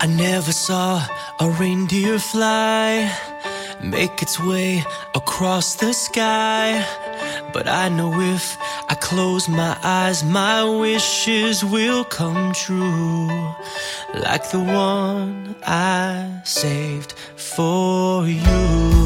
I never saw a reindeer fly, make its way across the sky. But I know if I close my eyes, my wishes will come true, like the one I saved for you.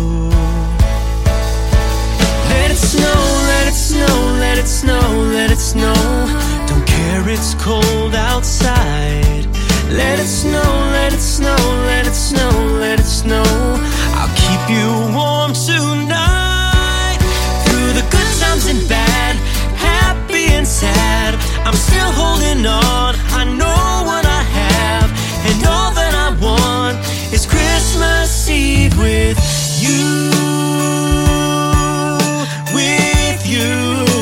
Let it snow, let it snow, let it snow, let it snow. Don't care, it's cold outside. Let it snow, let it snow, let it snow, let it snow. I'll keep you warm tonight. Through the good times and bad, happy and sad, I'm still holding on. I know what I have, and all that I want is Christmas Eve with you. With you,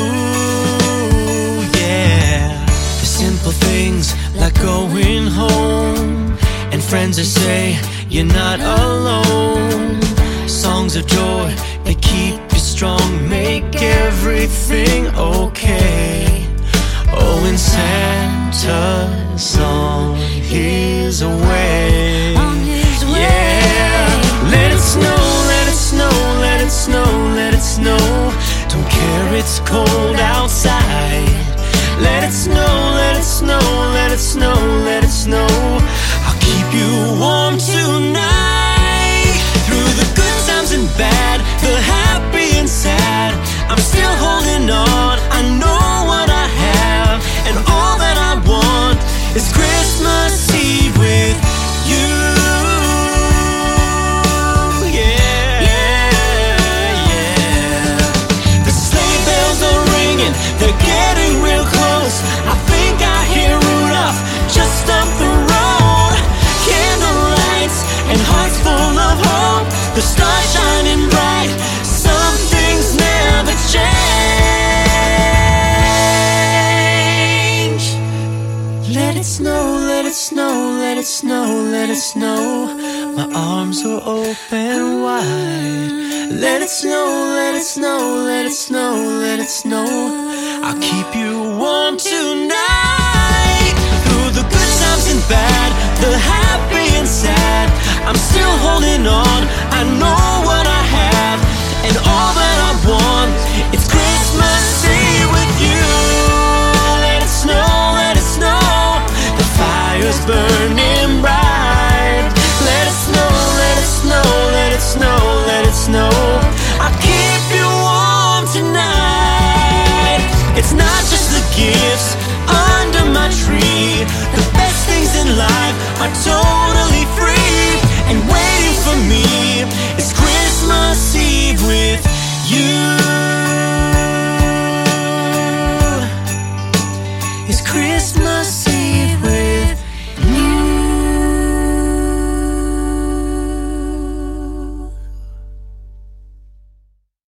yeah. The simple things like going home, and friends that say you're not alone. Songs of joy that keep you strong, make everything okay. Oh, and Santa's on his way. Yeah. Let it snow, let it snow, let it snow, let it snow. Don't care, it's cold outside. Let it snow, let it snow, let it snow, let it snow. I'll keep you warm tonight. Through the good times and bad, the happy and sad, I'm still holding on. I know what I have, and all that I want is Christmas Eve with you. They're getting real close. I think I hear Rudolph just up the road. Candle lights and hearts full of hope, the stars shining bright. Some things never change. Let it snow, let it snow, let it snow, let it snow. My arms are open wide. Let it snow, let it snow, let it snow, let it snow. I'll keep you warm tonight. Through the good times and bad, the happy and sad, I'm still holding on. I know